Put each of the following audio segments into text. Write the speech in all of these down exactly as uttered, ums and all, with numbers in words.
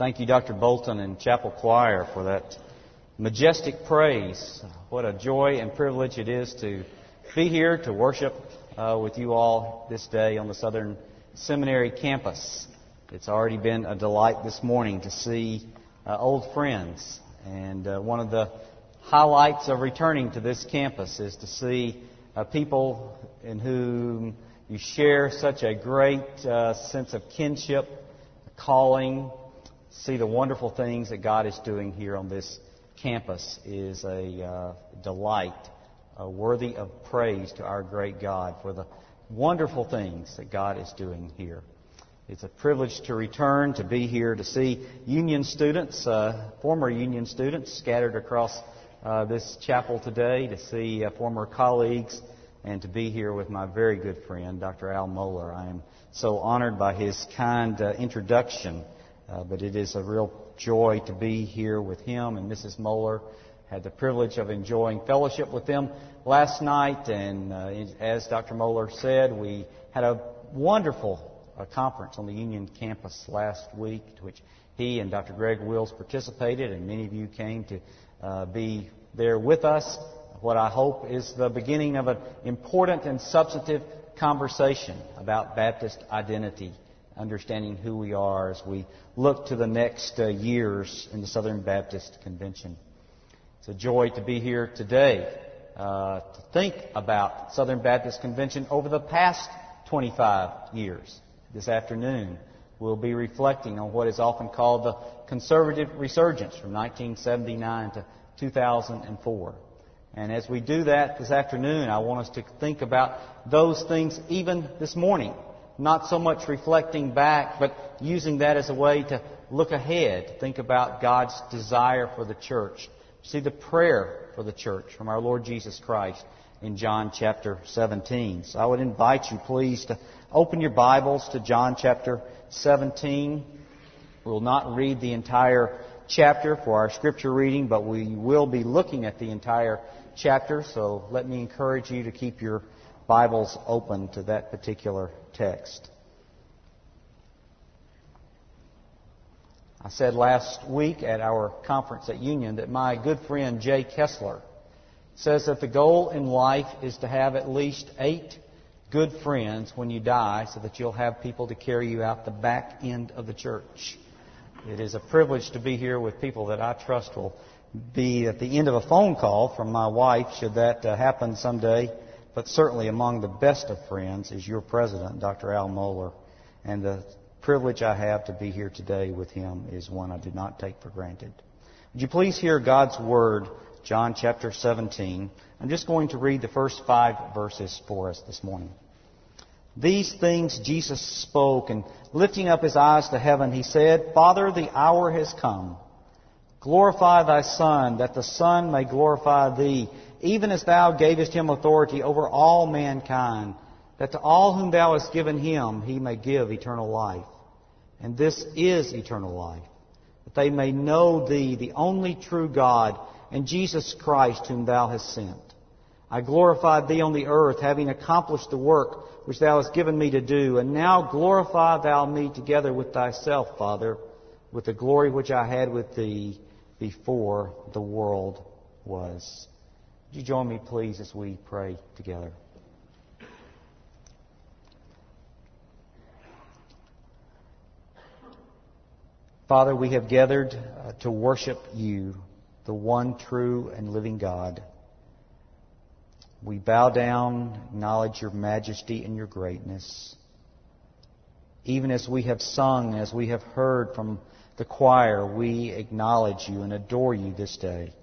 Thank you, Doctor Bolton and Chapel Choir, for that majestic praise. What a joy and privilege it is to be here to worship uh, with you all this day on the Southern Seminary campus. It's already been a delight this morning to see uh, old friends. And uh, one of the highlights of returning to this campus is to see uh, people in whom you share such a great uh, sense of kinship, calling. See the wonderful things that God is doing here on this campus is a uh, delight, uh, worthy of praise to our great God for the wonderful things that God is doing here. It's a privilege to return, to be here, to see Union students, uh, former Union students scattered across uh, this chapel today, to see uh, former colleagues, and to be here with my very good friend, Doctor Al Mohler. I am so honored by his kind uh, introduction. Uh, but it is a real joy to be here with him and Missus Mohler. Had the privilege of enjoying fellowship with them last night, and uh, as Doctor Mohler said, we had a wonderful uh, conference on the Union campus last week, to which he and Doctor Greg Wills participated, and many of you came to uh, be there with us. What I hope is the beginning of an important and substantive conversation about Baptist identity, understanding who we are as we look to the next uh, years in the Southern Baptist Convention. It's a joy to be here today uh, to think about Southern Baptist Convention over the past twenty-five years. This afternoon, we'll be reflecting on what is often called the conservative resurgence from nineteen seventy-nine to two thousand four. And as we do that this afternoon, I want us to think about those things even this morning. Not so much reflecting back, but using that as a way to look ahead, think about God's desire for the church. See the prayer for the church from our Lord Jesus Christ in John chapter seventeen. So I would invite you, please, to open your Bibles to John chapter seventeen. We'll not read the entire chapter for our scripture reading, but we will be looking at the entire chapter. So let me encourage you to keep your Bibles open to that particular text. I said last week at our conference at Union that my good friend Jay Kessler says that the goal in life is to have at least eight good friends when you die so that you'll have people to carry you out the back end of the church. It is a privilege to be here with people that I trust will be at the end of a phone call from my wife, should that uh, happen someday. But certainly among the best of friends is your president, Doctor Al Mohler. And the privilege I have to be here today with him is one I did not take for granted. Would you please hear God's Word, John chapter seventeen. I'm just going to read the first five verses for us this morning. These things Jesus spoke, and lifting up his eyes to heaven, he said, Father, the hour has come. Glorify thy Son, that the Son may glorify thee, even as thou gavest him authority over all mankind, that to all whom thou hast given him he may give eternal life. And this is eternal life, that they may know thee, the only true God, and Jesus Christ whom thou hast sent. I glorified thee on the earth, having accomplished the work which thou hast given me to do. And now glorify thou me together with thyself, Father, with the glory which I had with thee before the world was. Would you join me, please, as we pray together? Father, we have gathered uh, to worship you, the one true and living God. We bow down, acknowledge your majesty and your greatness. Even as we have sung, as we have heard from the choir, we acknowledge you and adore you this day.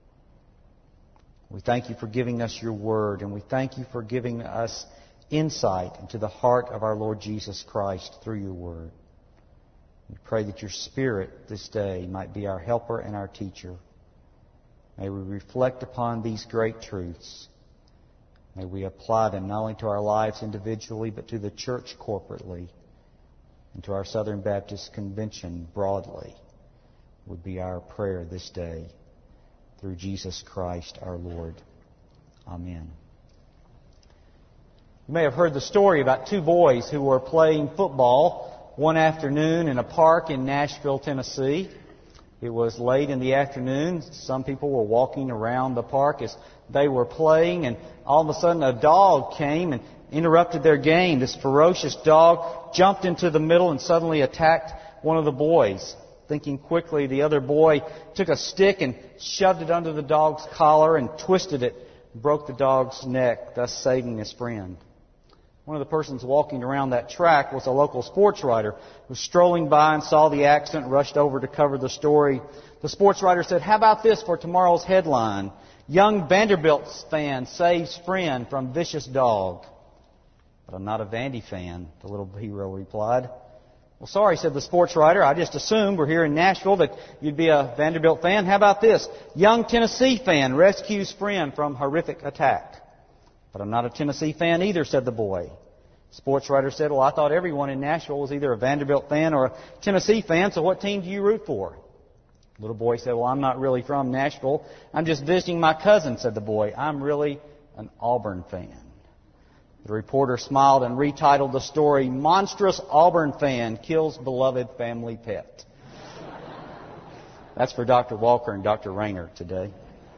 We thank you for giving us your word, and we thank you for giving us insight into the heart of our Lord Jesus Christ through your word. We pray that your Spirit this day might be our helper and our teacher. May we reflect upon these great truths. May we apply them not only to our lives individually, but to the church corporately, and to our Southern Baptist Convention broadly, would be our prayer this day. Through Jesus Christ our Lord. Amen. You may have heard the story about two boys who were playing football one afternoon in a park in Nashville, Tennessee. It was late in the afternoon. Some people were walking around the park as they were playing, and all of a sudden a dog came and interrupted their game. This ferocious dog jumped into the middle and suddenly attacked one of the boys. Thinking quickly, the other boy took a stick and shoved it under the dog's collar and twisted it, broke the dog's neck, thus saving his friend. One of the persons walking around that track was a local sports writer who was strolling by and saw the accident and rushed over to cover the story. The sports writer said, "How about this for tomorrow's headline? Young Vanderbilt fan saves friend from vicious dog." "But I'm not a Vandy fan," the little hero replied. "Well, sorry," said the sports writer. "I just assumed we're here in Nashville that you'd be a Vanderbilt fan. How about this? Young Tennessee fan rescues friend from horrific attack." "But I'm not a Tennessee fan either," said the boy. Sports writer said, "Well, I thought everyone in Nashville was either a Vanderbilt fan or a Tennessee fan, so what team do you root for?" The little boy said, "Well, I'm not really from Nashville. I'm just visiting my cousin," said the boy. "I'm really an Auburn fan." The reporter smiled and retitled the story, "Monstrous Auburn Fan Kills Beloved Family Pet." That's for Doctor Walker and Doctor Rayner today.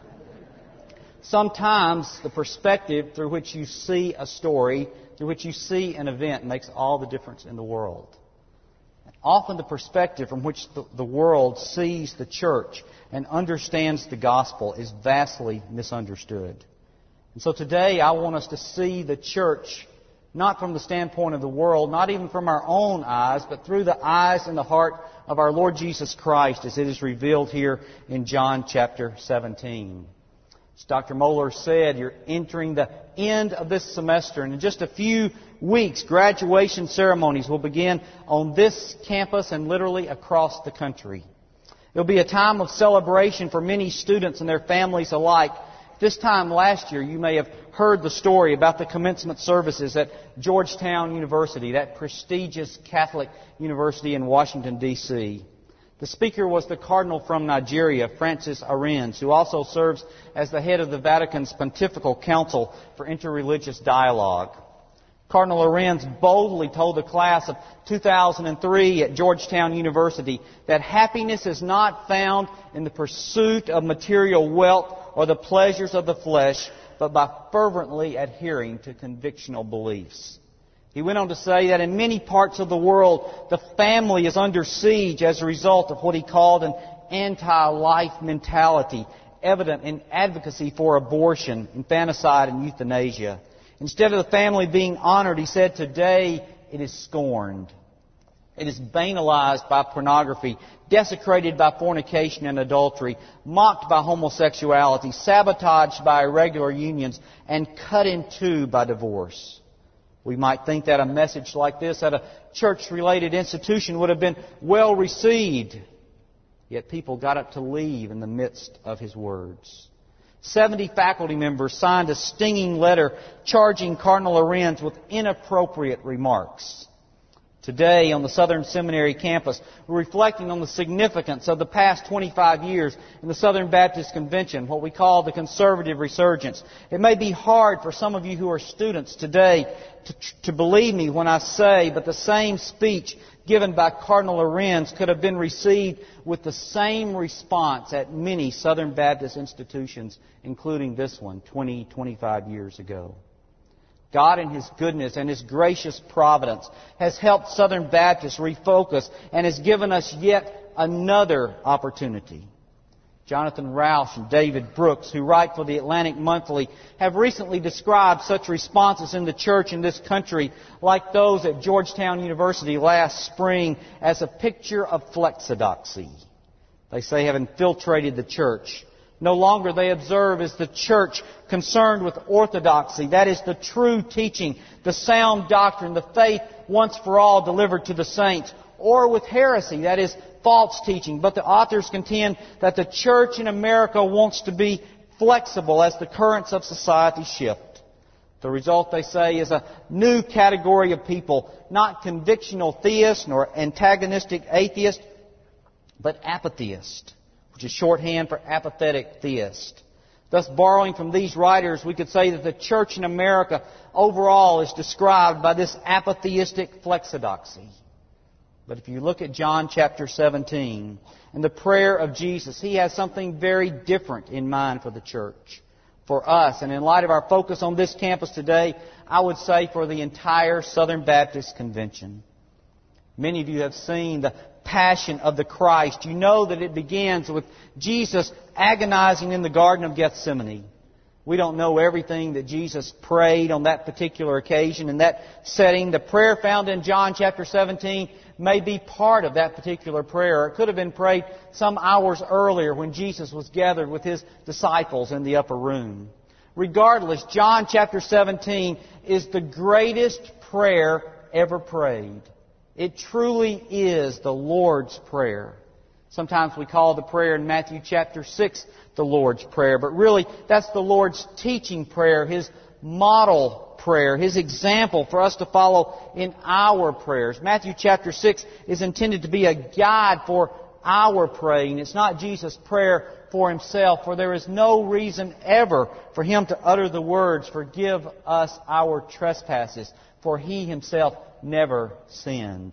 Sometimes the perspective through which you see a story, through which you see an event, makes all the difference in the world. And often the perspective from which the, the world sees the church and understands the gospel is vastly misunderstood. And so today I want us to see the church not from the standpoint of the world, not even from our own eyes, but through the eyes and the heart of our Lord Jesus Christ as it is revealed here in John chapter seventeen. As Doctor Moeller said, you're entering the end of this semester, and in just a few weeks, graduation ceremonies will begin on this campus and literally across the country. It will be a time of celebration for many students and their families alike. This time last year, you may have heard the story about the commencement services at Georgetown University, that prestigious Catholic university in Washington, D C The speaker was the Cardinal from Nigeria, Francis Arinze, who also serves as the head of the Vatican's Pontifical Council for Interreligious Dialogue. Cardinal Arinze boldly told the class of two thousand three at Georgetown University that happiness is not found in the pursuit of material wealth or the pleasures of the flesh, but by fervently adhering to convictional beliefs. He went on to say that in many parts of the world, the family is under siege as a result of what he called an anti-life mentality, evident in advocacy for abortion, infanticide, and euthanasia. Instead of the family being honored, he said, today it is scorned. It is banalized by pornography, desecrated by fornication and adultery, mocked by homosexuality, sabotaged by irregular unions, and cut in two by divorce. We might think that a message like this at a church-related institution would have been well received. Yet people got up to leave in the midst of his words. Seventy faculty members signed a stinging letter charging Cardinal Arinze with inappropriate remarks. Today, on the Southern Seminary campus, we're reflecting on the significance of the past twenty-five years in the Southern Baptist Convention, what we call the conservative resurgence. It may be hard for some of you who are students today to, to believe me when I say, but the same speech given by Cardinal Arinze could have been received with the same response at many Southern Baptist institutions, including this one, twenty, twenty-five years ago. God in His goodness and His gracious providence has helped Southern Baptists refocus and has given us yet another opportunity. Jonathan Rauch and David Brooks, who write for the Atlantic Monthly, have recently described such responses in the church in this country, like those at Georgetown University last spring, as a picture of flexodoxy. They say have infiltrated the church. No longer, they observe, is the church concerned with orthodoxy. That is the true teaching, the sound doctrine, the faith once for all delivered to the saints. Or with heresy, that is false teaching. But the authors contend that the church in America wants to be flexible as the currents of society shift. The result, they say, is a new category of people, not convictional theists nor antagonistic atheists, but apatheists, which is shorthand for apathetic theist. Thus, borrowing from these writers, we could say that the church in America overall is described by this apatheistic flexodoxy. But if you look at John chapter seventeen and the prayer of Jesus, He has something very different in mind for the church, for us. And in light of our focus on this campus today, I would say for the entire Southern Baptist Convention. Many of you have seen the Passion of the Christ. You know that it begins with Jesus agonizing in the Garden of Gethsemane. We don't know everything that Jesus prayed on that particular occasion. In that setting, the prayer found in John chapter seventeen may be part of that particular prayer. It could have been prayed some hours earlier when Jesus was gathered with His disciples in the upper room. Regardless, John chapter seventeen is the greatest prayer ever prayed. It truly is the Lord's Prayer. Sometimes we call the prayer in Matthew chapter six the Lord's Prayer, but really that's the Lord's teaching prayer, His model prayer, His example for us to follow in our prayers. Matthew chapter six is intended to be a guide for our praying. It's not Jesus' prayer for Himself, for there is no reason ever for Him to utter the words, "Forgive us our trespasses," for He Himself never sinned.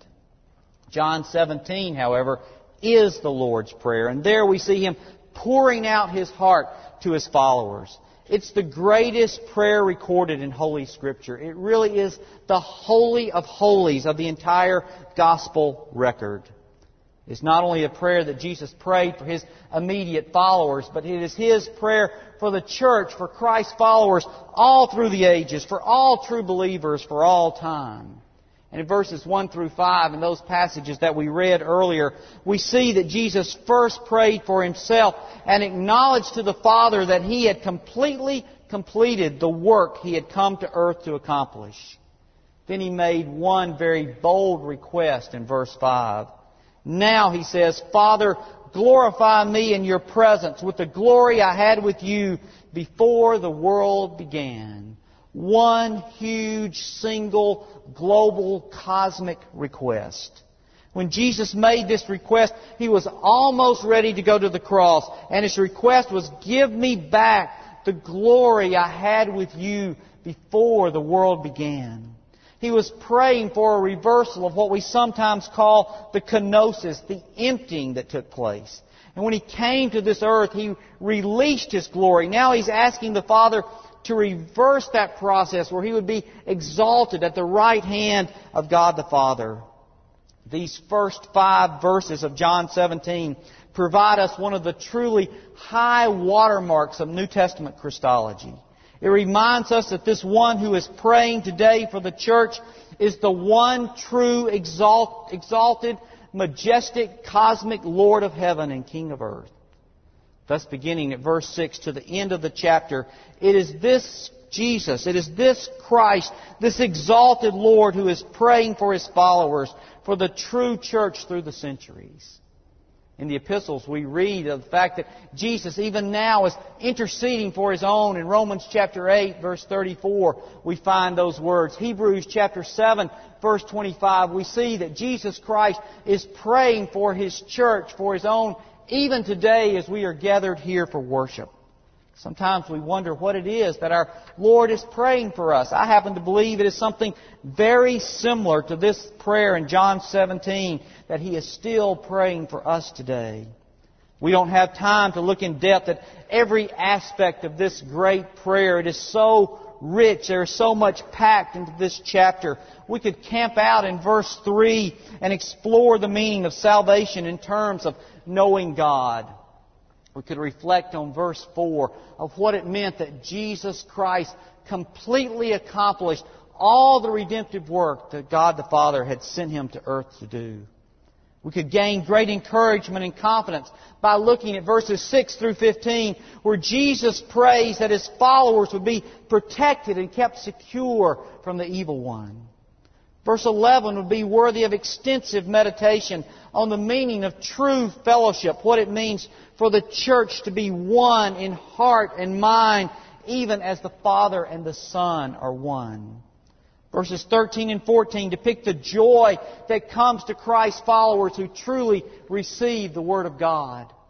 John seventeen, however, is the Lord's Prayer, and there we see Him pouring out His heart to His followers. It's the greatest prayer recorded in Holy Scripture. It really is the holy of holies of the entire Gospel record. It's not only a prayer that Jesus prayed for His immediate followers, but it is His prayer for the church, for Christ's followers, all through the ages, for all true believers, for all time. And in verses one through five, in those passages that we read earlier, we see that Jesus first prayed for Himself and acknowledged to the Father that He had completely completed the work He had come to earth to accomplish. Then He made one very bold request in verse five. Now, He says, "Father, glorify Me in Your presence with the glory I had with You before the world began." One huge, single, global, cosmic request. When Jesus made this request, He was almost ready to go to the cross. And His request was, "Give Me back the glory I had with You before the world began." He was praying for a reversal of what we sometimes call the kenosis, the emptying that took place. And when He came to this earth, He released His glory. Now He's asking the Father to reverse that process where He would be exalted at the right hand of God the Father. These first five verses of John seventeen provide us one of the truly high watermarks of New Testament Christology. It reminds us that this one who is praying today for the church is the one true, exalt, exalted, majestic, cosmic Lord of heaven and King of earth. Thus, beginning at verse six to the end of the chapter, it is this Jesus, it is this Christ, this exalted Lord who is praying for His followers, for the true church through the centuries. In the epistles, we read of the fact that Jesus, even now, is interceding for His own. In Romans chapter eight, verse thirty-four, we find those words. Hebrews chapter seven, verse twenty-five, we see that Jesus Christ is praying for His church, for His own, even today as we are gathered here for worship. Sometimes we wonder what it is that our Lord is praying for us. I happen to believe it is something very similar to this prayer in John seventeen that He is still praying for us today. We don't have time to look in depth at every aspect of this great prayer. It is so rich. There is so much packed into this chapter. We could camp out in verse three and explore the meaning of salvation in terms of knowing God. We could reflect on verse four of what it meant that Jesus Christ completely accomplished all the redemptive work that God the Father had sent Him to earth to do. We could gain great encouragement and confidence by looking at verses six through fifteen, where Jesus prays that His followers would be protected and kept secure from the evil one. Verse eleven would be worthy of extensive meditation on the meaning of true fellowship, what it means for the church to be one in heart and mind, even as the Father and the Son are one. Verses thirteen and fourteen depict the joy that comes to Christ's followers who truly receive the Word of God.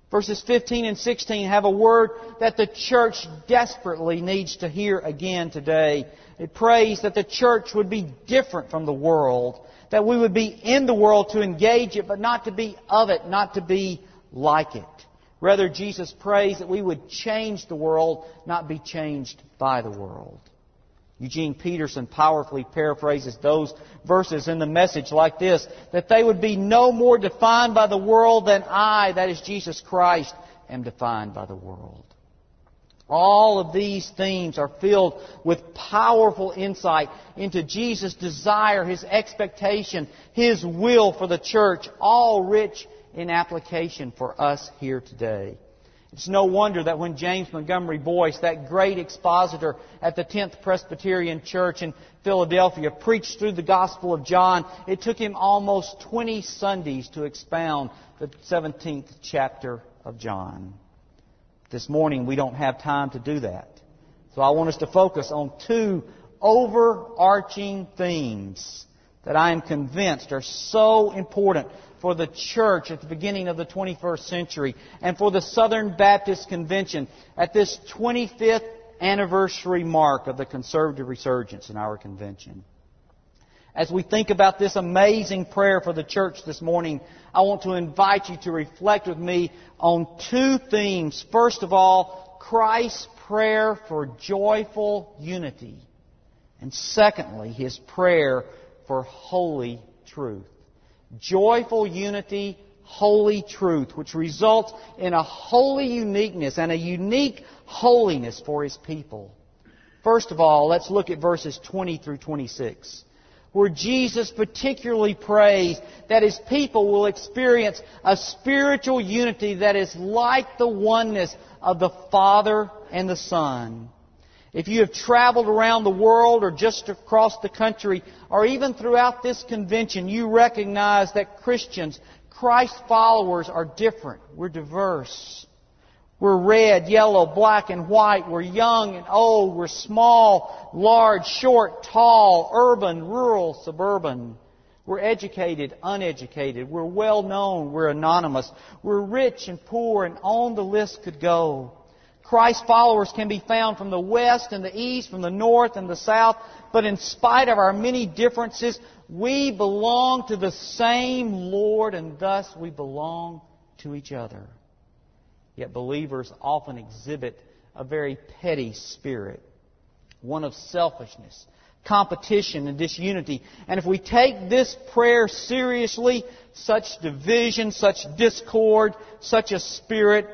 Verses fifteen and sixteen have a word that the church desperately needs to hear again today. It prays that the church would be different from the world, that we would be in the world to engage it, but not to be of it, not to be like it. Rather, Jesus prays that we would change the world, not be changed by the world. Eugene Peterson powerfully paraphrases those verses in the Message like this, that they would be no more defined by the world than I, that is Jesus Christ, am defined by the world. All of these themes are filled with powerful insight into Jesus' desire, His expectation, His will for the church, all rich in application for us here today. It's no wonder that when James Montgomery Boyce, that great expositor at the tenth Presbyterian Church in Philadelphia, preached through the Gospel of John, it took him almost twenty Sundays to expound the seventeenth chapter of John. This morning we don't have time to do that. So I want us to focus on two overarching themes that I am convinced are so important for the church at the beginning of the twenty-first century and for the Southern Baptist Convention at this twenty-fifth anniversary mark of the conservative resurgence in our convention. As we think about this amazing prayer for the church this morning, I want to invite you to reflect with me on two themes. First of all, Christ's prayer for joyful unity. And secondly, His prayer for holy truth. Joyful unity, holy truth, which results in a holy uniqueness and a unique holiness for His people. First of all, let's look at verses twenty through twenty-six, where Jesus particularly prays that His people will experience a spiritual unity that is like the oneness of the Father and the Son. If you have traveled around the world or just across the country or even throughout this convention, you recognize that Christians, Christ followers, are different. We're diverse. We're red, yellow, black, and white. We're young and old. We're small, large, short, tall, urban, rural, suburban. We're educated, uneducated. We're well known. We're anonymous. We're rich and poor, and on the list could go. Christ's followers can be found from the west and the east, from the north and the south. But in spite of our many differences, we belong to the same Lord, and thus we belong to each other. Yet believers often exhibit a very petty spirit, one of selfishness, competition, and disunity. And if we take this prayer seriously, such division, such discord, such a spirit,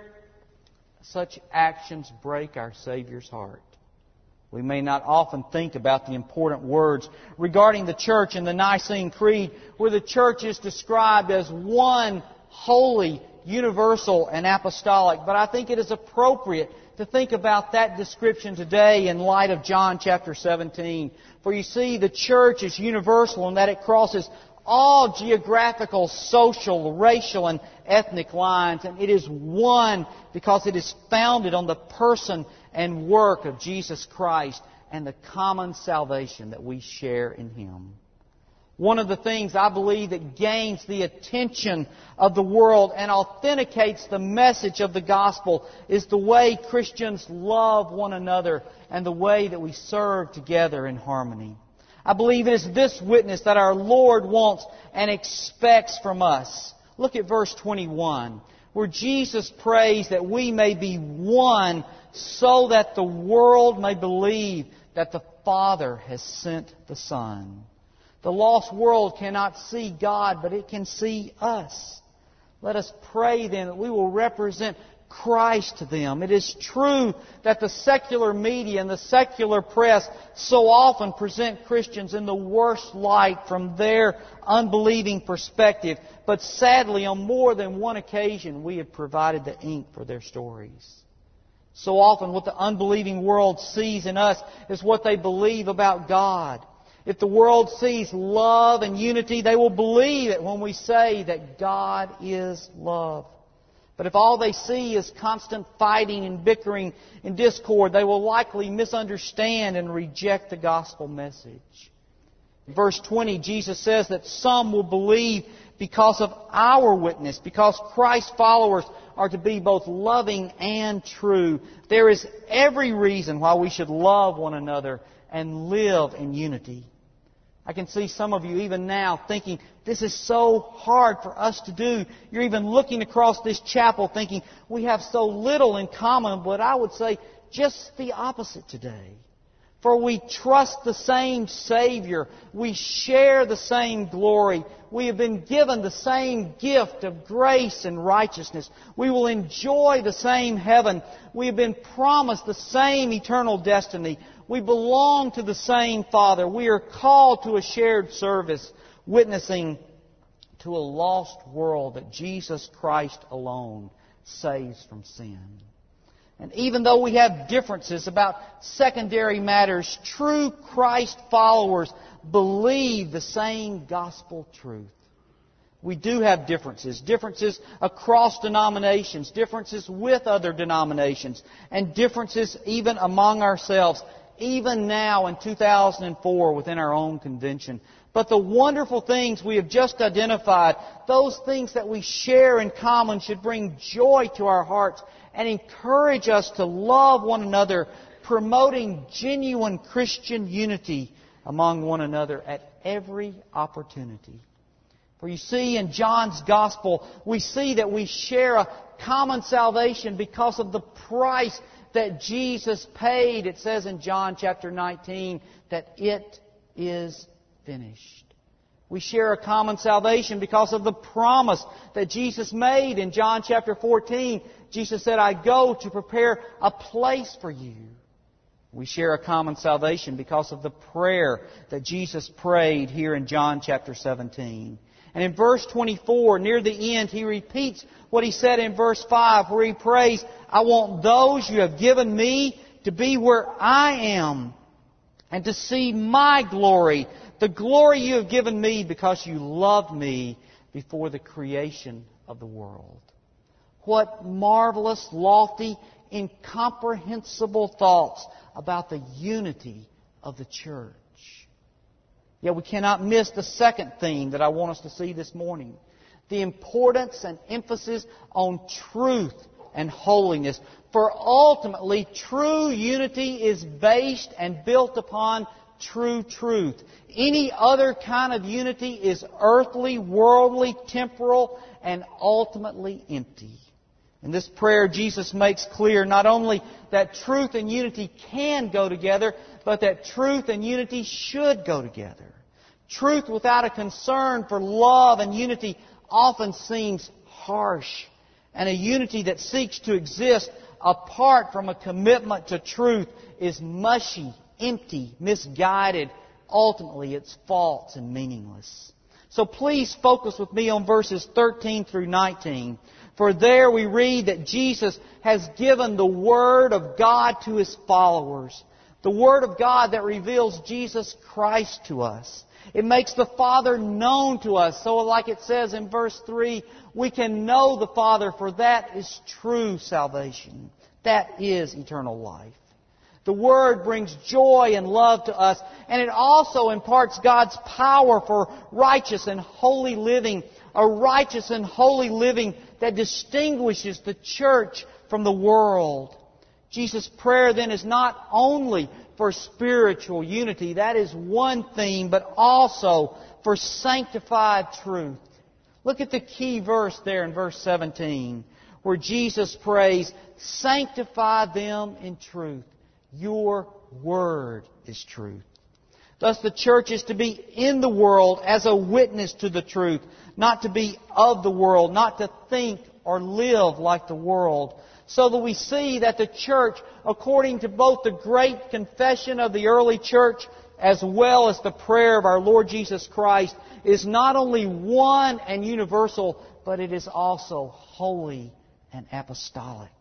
such actions break our Savior's heart. We may not often think about the important words regarding the church in the Nicene Creed, where the church is described as one, holy, universal, and apostolic. But I think it is appropriate to think about that description today in light of John chapter seventeen. For you see, the church is universal in that it crosses all geographical, social, racial, and ethnic lines. And it is one because it is founded on the person and work of Jesus Christ and the common salvation that we share in Him. One of the things I believe that gains the attention of the world and authenticates the message of the gospel is the way Christians love one another and the way that we serve together in harmony. I believe it is this witness that our Lord wants and expects from us. Look at verse twenty-one, where Jesus prays that we may be one so that the world may believe that the Father has sent the Son. The lost world cannot see God, but it can see us. Let us pray then that we will represent Christ to them. It is true that the secular media and the secular press so often present Christians in the worst light from their unbelieving perspective. But sadly, on more than one occasion, we have provided the ink for their stories. So often what the unbelieving world sees in us is what they believe about God. If the world sees love and unity, they will believe it when we say that God is love. But if all they see is constant fighting and bickering and discord, they will likely misunderstand and reject the gospel message. In verse twenty, Jesus says that some will believe because of our witness, because Christ's followers are to be both loving and true. There is every reason why we should love one another and live in unity. I can see some of you even now thinking, this is so hard for us to do. You're even looking across this chapel thinking, we have so little in common. But I would say just the opposite today. For we trust the same Savior. We share the same glory. We have been given the same gift of grace and righteousness. We will enjoy the same heaven. We have been promised the same eternal destiny. We belong to the same Father. We are called to a shared service, witnessing to a lost world that Jesus Christ alone saves from sin. And even though we have differences about secondary matters, true Christ followers believe the same gospel truth. We do have differences. Differences across denominations. Differences with other denominations. And differences even among ourselves. Even now in two thousand four within our own convention. But the wonderful things we have just identified, those things that we share in common should bring joy to our hearts and encourage us to love one another, promoting genuine Christian unity among one another at every opportunity. For you see, in John's Gospel, we see that we share a common salvation because of the price that Jesus paid. It says in John chapter nineteen that it is finished. We share a common salvation because of the promise that Jesus made in John chapter fourteen. Jesus said, I go to prepare a place for you. We share a common salvation because of the prayer that Jesus prayed here in John chapter seventeen. And in verse twenty-four, near the end, He repeats what He said in verse five, where He prays, I want those you have given me to be where I am and to see my glory, the glory you have given me because you loved me before the creation of the world. What marvelous, lofty, incomprehensible thoughts about the unity of the church. Yet we cannot miss the second theme that I want us to see this morning. The importance and emphasis on truth and holiness. For ultimately, true unity is based and built upon true truth. Any other kind of unity is earthly, worldly, temporal, and ultimately empty. In this prayer, Jesus makes clear not only that truth and unity can go together, but that truth and unity should go together. Truth without a concern for love and unity often seems harsh. And a unity that seeks to exist apart from a commitment to truth is mushy, empty, misguided. Ultimately, it's false and meaningless. So please focus with me on verses thirteen through nineteen. For there we read that Jesus has given the Word of God to His followers. The Word of God that reveals Jesus Christ to us. It makes the Father known to us. So like it says in verse three, we can know the Father, for that is true salvation. That is eternal life. The Word brings joy and love to us, and it also imparts God's power for righteous and holy living, a righteous and holy living that distinguishes the church from the world. Jesus' prayer then is not only for spiritual unity, that is one theme, but also for sanctified truth. Look at the key verse there in verse seventeen, where Jesus prays, sanctify them in truth. Your Word is truth. Thus the church is to be in the world as a witness to the truth, not to be of the world, not to think or live like the world. So that we see that the church, according to both the great confession of the early church as well as the prayer of our Lord Jesus Christ, is not only one and universal, but it is also holy and apostolic.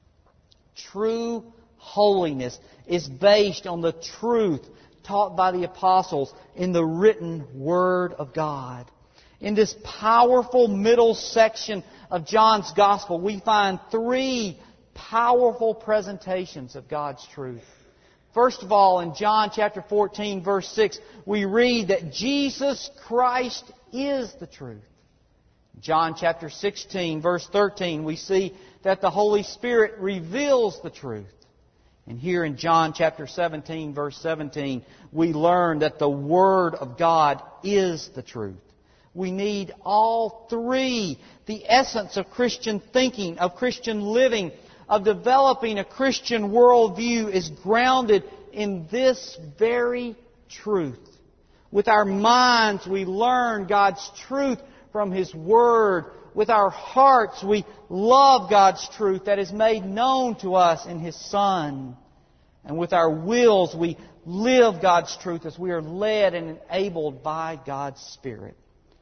True holiness is based on the truth taught by the apostles in the written Word of God. In this powerful middle section of John's Gospel, we find three powerful presentations of God's truth. First of all, in John chapter fourteen, verse six, we read that Jesus Christ is the truth. John chapter sixteen, verse thirteen, we see that the Holy Spirit reveals the truth. And here in John chapter seventeen, verse seventeen, we learn that the Word of God is the truth. We need all three. The essence of Christian thinking, of Christian living, of developing a Christian worldview is grounded in this very truth. With our minds, we learn God's truth from His Word. With our hearts, we love God's truth that is made known to us in His Son. And with our wills, we live God's truth as we are led and enabled by God's Spirit.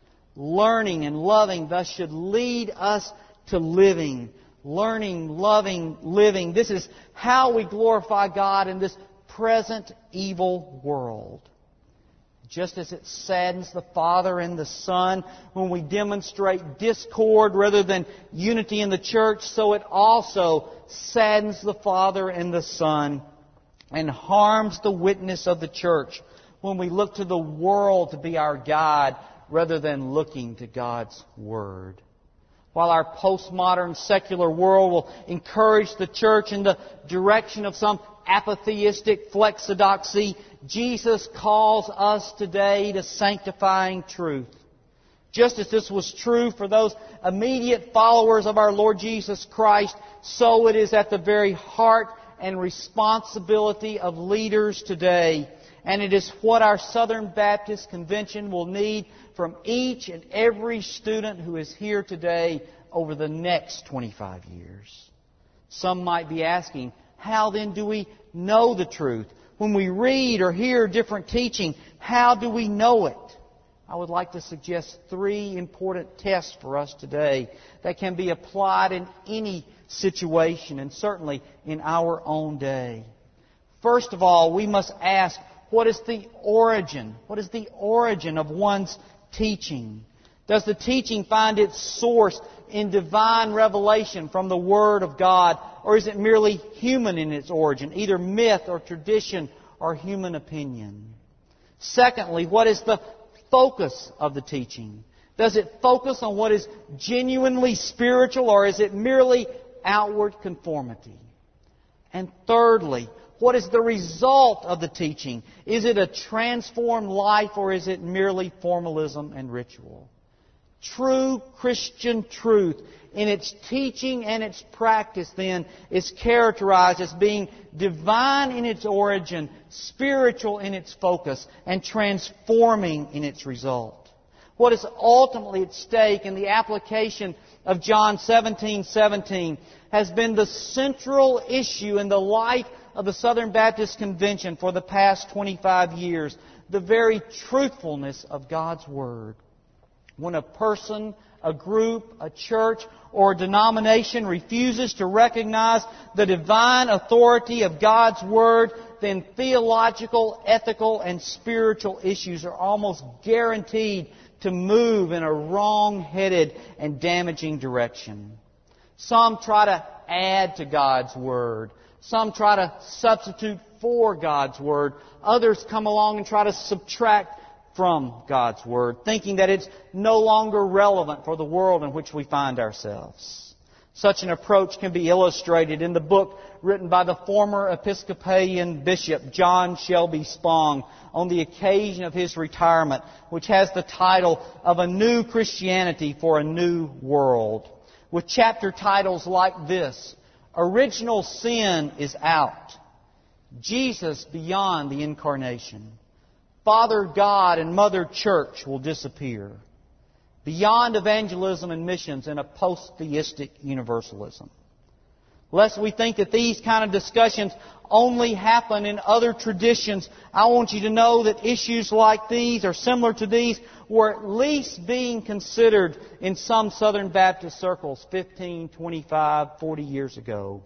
Learning and loving thus should lead us to living. Learning, loving, living. This is how we glorify God in this present evil world. Just as it saddens the Father and the Son when we demonstrate discord rather than unity in the church, so it also saddens the Father and the Son and harms the witness of the church when we look to the world to be our guide rather than looking to God's Word. While our postmodern secular world will encourage the church in the direction of some apatheistic flexidoxy, Jesus calls us today to sanctifying truth. Just as this was true for those immediate followers of our Lord Jesus Christ, so it is at the very heart and responsibility of leaders today. And it is what our Southern Baptist Convention will need from each and every student who is here today over the next twenty-five years. Some might be asking, how then do we know the truth? When we read or hear different teaching, how do we know it? I would like to suggest three important tests for us today that can be applied in any situation and certainly in our own day. First of all, we must ask, what is the origin? What is the origin of one's teaching? Does the teaching find its source in divine revelation from the Word of God, or is it merely human in its origin, either myth or tradition or human opinion? Secondly, what is the focus of the teaching? Does it focus on what is genuinely spiritual, or is it merely outward conformity? And thirdly, what is the result of the teaching? Is it a transformed life, or is it merely formalism and ritual? True Christian truth in its teaching and its practice, then, is characterized as being divine in its origin, spiritual in its focus, and transforming in its result. What is ultimately at stake in the application of John seventeen seventeen has been the central issue in the life of the Southern Baptist Convention for the past twenty-five years, the very truthfulness of God's Word. When a person, a group, a church, or a denomination refuses to recognize the divine authority of God's Word, then theological, ethical, and spiritual issues are almost guaranteed to move in a wrong-headed and damaging direction. Some try to add to God's Word. Some try to substitute for God's Word. Others come along and try to subtract from God's Word, thinking that it's no longer relevant for the world in which we find ourselves. Such an approach can be illustrated in the book written by the former Episcopalian Bishop John Shelby Spong on the occasion of his retirement, which has the title of A New Christianity for a New World, with chapter titles like this: Original Sin is Out, Jesus Beyond the Incarnation, Father God and Mother Church will disappear, Beyond Evangelism and Missions in a Post-Theistic Universalism. Lest we think that these kind of discussions only happen in other traditions, I want you to know that issues like these or similar to these were at least being considered in some Southern Baptist circles fifteen, twenty-five, forty years ago.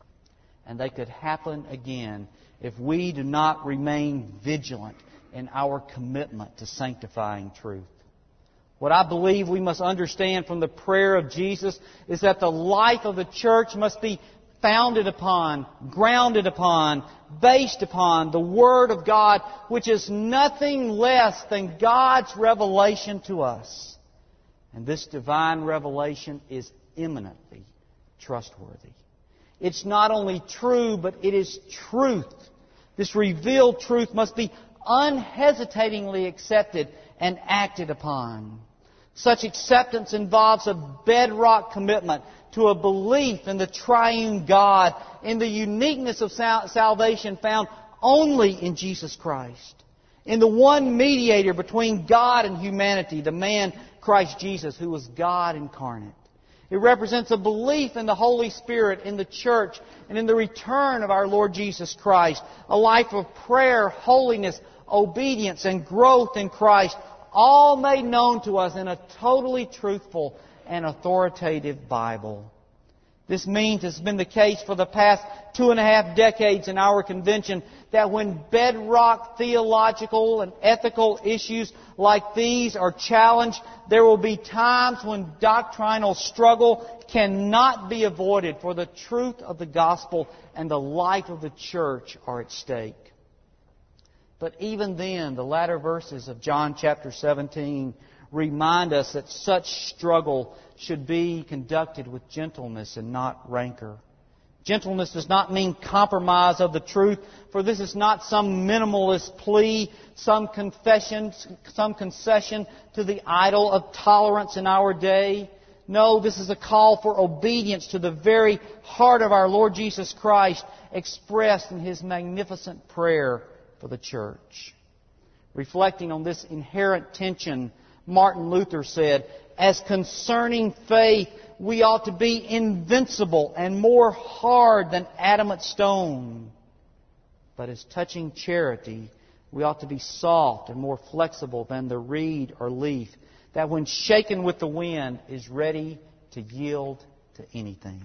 And they could happen again if we do not remain vigilant in our commitment to sanctifying truth. What I believe we must understand from the prayer of Jesus is that the life of the church must be founded upon, grounded upon, based upon the Word of God, which is nothing less than God's revelation to us. And this divine revelation is eminently trustworthy. It's not only true, but it is truth. This revealed truth must be unhesitatingly accepted and acted upon. Such acceptance involves a bedrock commitment to a belief in the triune God, in the uniqueness of sal- salvation found only in Jesus Christ, in the one mediator between God and humanity, the man Christ Jesus, who was God incarnate. It represents a belief in the Holy Spirit, in the church, and in the return of our Lord Jesus Christ. A life of prayer, holiness, obedience, and growth in Christ, all made known to us in a totally truthful and authoritative Bible. This means it's been the case for the past two and a half decades in our convention that when bedrock theological and ethical issues like these are challenged, there will be times when doctrinal struggle cannot be avoided, for the truth of the gospel and the life of the church are at stake. But even then, the latter verses of John chapter seventeen remind us that such struggle should be conducted with gentleness and not rancor. Gentleness does not mean compromise of the truth, for this is not some minimalist plea, some confession, some concession to the idol of tolerance in our day. No, this is a call for obedience to the very heart of our Lord Jesus Christ, expressed in His magnificent prayer for the church. Reflecting on this inherent tension, Martin Luther said, "As concerning faith, we ought to be invincible and more hard than adamant stone. But as touching charity, we ought to be soft and more flexible than the reed or leaf, that when shaken with the wind is ready to yield to anything."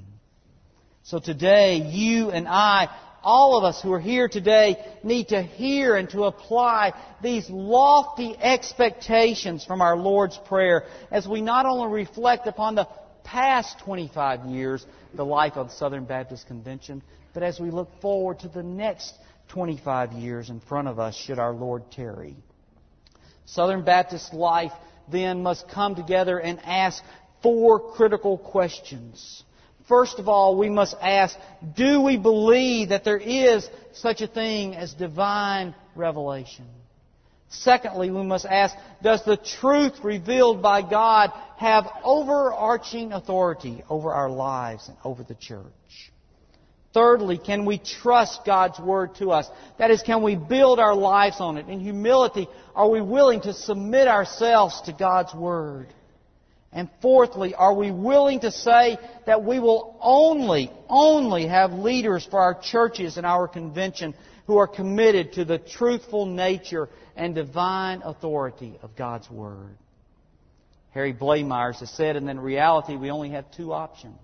So today, you and I, all of us who are here today, need to hear and to apply these lofty expectations from our Lord's Prayer as we not only reflect upon the past twenty-five years, the life of Southern Baptist Convention, but as we look forward to the next twenty-five years in front of us, should our Lord tarry. Southern Baptist life then must come together and ask four critical questions. First of all, we must ask, do we believe that there is such a thing as divine revelation? Secondly, we must ask, does the truth revealed by God have overarching authority over our lives and over the church? Thirdly, can we trust God's Word to us? That is, can we build our lives on it? In humility, are we willing to submit ourselves to God's Word? And fourthly, are we willing to say that we will only, only have leaders for our churches and our convention who are committed to the truthful nature and divine authority of God's Word? Harry Blaemyers has said, and in reality we only have two options.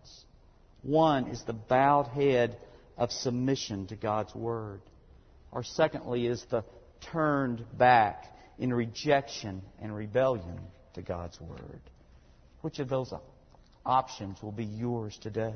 One is the bowed head of submission to God's Word. Or secondly is the turned back in rejection and rebellion to God's Word. Which of those options will be yours today?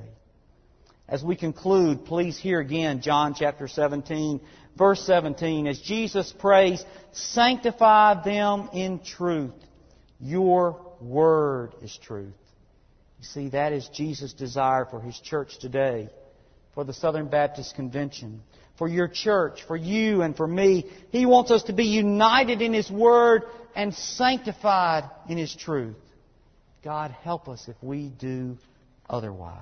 As we conclude, please hear again John chapter seventeen, verse seventeen, as Jesus prays, "Sanctify them in truth. Your word is truth." You see, that is Jesus' desire for His church today, for the Southern Baptist Convention, for your church, for you and for me. He wants us to be united in His Word and sanctified in His truth. God, help us if we do otherwise.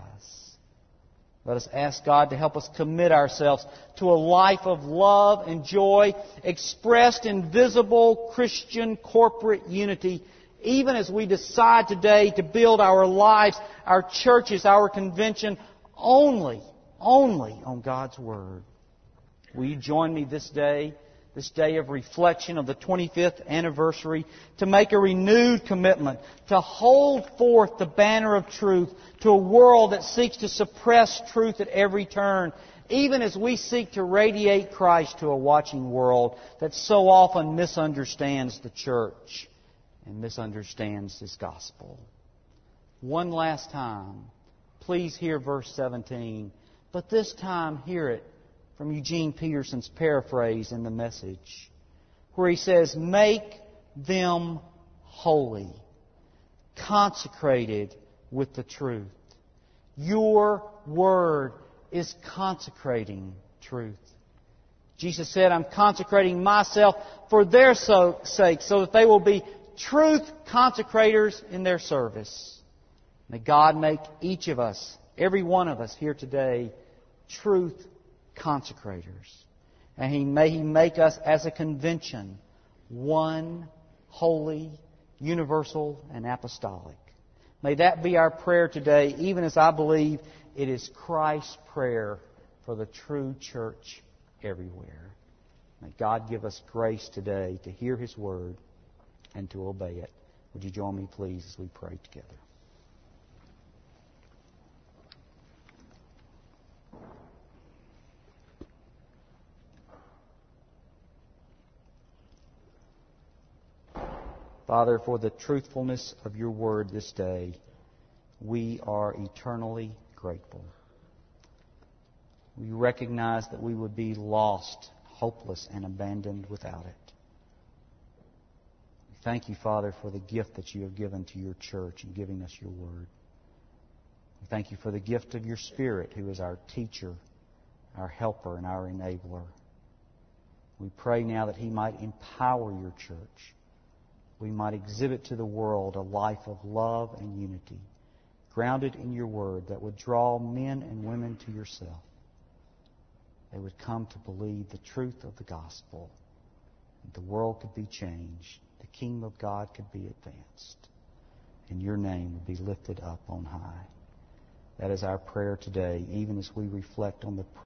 Let us ask God to help us commit ourselves to a life of love and joy expressed in visible Christian corporate unity, even as we decide today to build our lives, our churches, our convention only, only on God's Word. Will you join me this day, this day of reflection of the twenty-fifth anniversary, to make a renewed commitment to hold forth the banner of truth to a world that seeks to suppress truth at every turn, even as we seek to radiate Christ to a watching world that so often misunderstands the church and misunderstands His gospel. One last time, please hear verse seventeen, but this time hear it from Eugene Peterson's paraphrase in the Message, where he says, "Make them holy. consecrated with the truth. Your Word is consecrating truth. Jesus said, I'm consecrating myself for their so- sake, so that they will be truth consecrators in their service. May God make each of us, every one of us here today, truth consecrators. And he, may He make us as a convention one, holy, universal, and apostolic. May that be our prayer today, even as I believe it is Christ's prayer for the true church everywhere. May God give us grace today to hear His Word and to obey it. Would you join me, please, as we pray together? Father, for the truthfulness of Your Word this day, we are eternally grateful. We recognize that we would be lost, hopeless, and abandoned without it. We thank You, Father, for the gift that You have given to Your church in giving us Your Word. We thank You for the gift of Your Spirit, who is our teacher, our helper, and our enabler. We pray now that He might empower Your church. We might exhibit to the world a life of love and unity, grounded in Your Word, that would draw men and women to Yourself. They would come to believe the truth of the gospel. And the world could be changed. The kingdom of God could be advanced. And Your name would be lifted up on high. That is our prayer today, even as we reflect on the